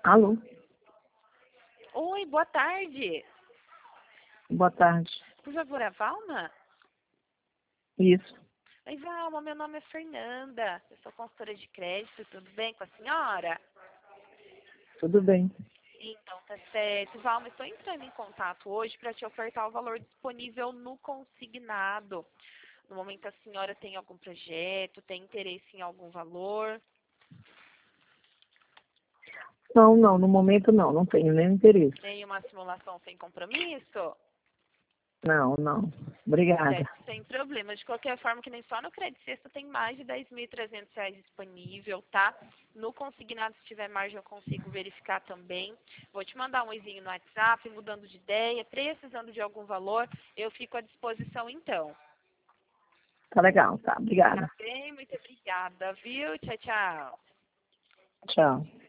Alô, Oi, boa tarde. boa tarde. Por favor, a Valma? Isso, Oi, Valma, meu nome é Fernanda. Eu sou consultora de crédito, tudo bem com a senhora? tudo bem. Então, tá certo. Valma, estou entrando em contato hoje para te ofertar o valor disponível no consignado. No momento, a senhora tem algum projeto, tem interesse em algum valor? Não, não, no momento não tenho nenhum interesse. Tem uma simulação sem compromisso? Não, não. Obrigada. Certo, sem problema. De qualquer forma, que nem só no Crédito Sexta tem mais de R$ 10.300 disponível, tá? No consignado, se tiver margem, eu consigo verificar também. Vou te mandar um oizinho no WhatsApp, mudando de ideia, precisando de algum valor, eu fico à disposição então. Tá legal, tá. Obrigada. Tá bem? Muito obrigada, viu? Tchau, tchau. Tchau.